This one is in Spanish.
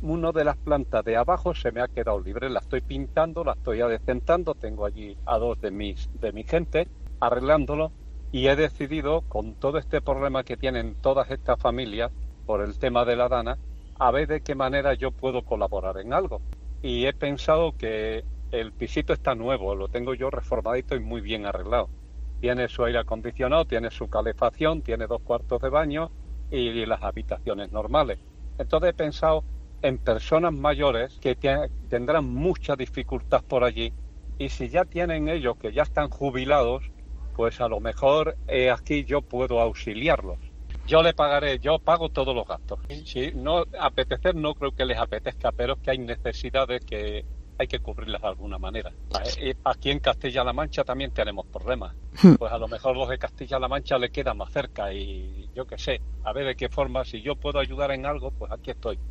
uno de las plantas de abajo se me ha quedado libre, la estoy pintando, la estoy adecentando, tengo allí a dos de mi gente arreglándolo y he decidido, con todo este problema que tienen todas estas familias por el tema de la dana, a ver de qué manera yo puedo colaborar en algo. Y he pensado que el pisito está nuevo, lo tengo yo reformadito y muy bien arreglado. Tiene su aire acondicionado, tiene su calefacción, tiene 2 cuartos de baño y las habitaciones normales. Entonces he pensado en personas mayores que tendrán mucha dificultad por allí y si ya tienen ellos que ya están jubilados, pues a lo mejor aquí yo puedo auxiliarlos. Yo le pagaré, yo pago todos los gastos. Si no apetecer, no creo que les apetezca, pero es que hay necesidades que hay que cubrirlas de alguna manera. Aquí en Castilla-La Mancha también tenemos problemas. Pues a lo mejor los de Castilla-La Mancha le quedan más cerca y yo qué sé, a ver de qué forma, si yo puedo ayudar en algo, pues aquí estoy.